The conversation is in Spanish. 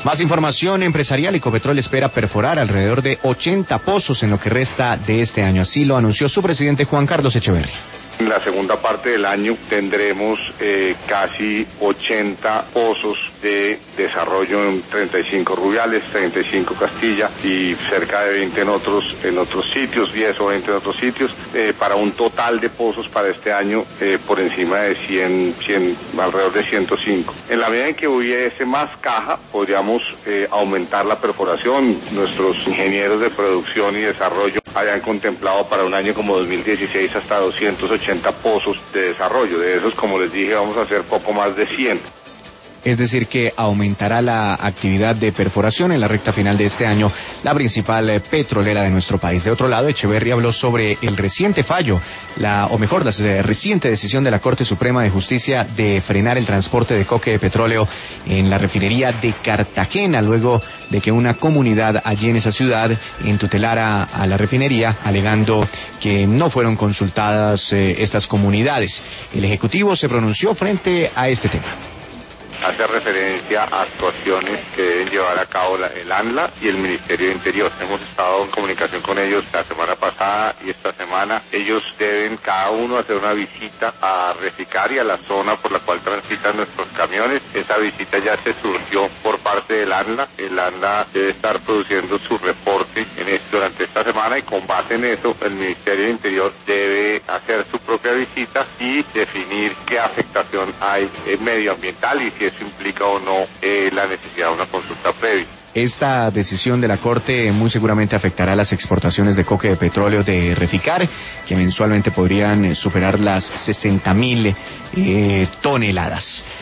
Más información empresarial. Ecopetrol espera perforar alrededor de 80 pozos en lo que resta de este año. Así lo anunció su presidente Juan Carlos Echeverri. En la segunda parte del año tendremos casi 80 pozos de desarrollo en 35 Rubiales, 35 Castilla y cerca de 20 en otros sitios, 10 o 20 en otros sitios, para un total de pozos para este año por encima de 100, alrededor de 105. En la medida en que hubiese más caja, podríamos aumentar la perforación. Nuestros ingenieros de producción y desarrollo hayan contemplado para un año como 2016 hasta 280 pozos de desarrollo. De esos, como les dije, vamos a hacer poco más de 100. Es decir, que aumentará la actividad de perforación en la recta final de este año, la principal petrolera de nuestro país. De otro lado, Echeverri habló sobre el reciente fallo, la reciente decisión de la Corte Suprema de Justicia de frenar el transporte de coque de petróleo en la refinería de Cartagena, luego de que una comunidad allí en esa ciudad entutelara a la refinería, alegando que no fueron consultadas estas comunidades. El Ejecutivo se pronunció frente a este tema. Hace referencia a actuaciones que deben llevar a cabo el ANLA y el Ministerio de Interior. Hemos estado en comunicación con ellos la semana pasada y esta semana. Ellos deben cada uno hacer una visita a Reficar y a la zona por la cual transitan nuestros camiones. Esa visita ya se surgió por parte del ANLA. El ANLA debe estar produciendo su reporte durante esta semana y con base en eso el Ministerio de Interior debe hacer su propia visita y definir qué afectación hay medioambiental y si eso implica o no la necesidad de una consulta previa. Esta decisión de la Corte muy seguramente afectará las exportaciones de coque de petróleo de Reficar, que mensualmente podrían superar las 60.000 toneladas.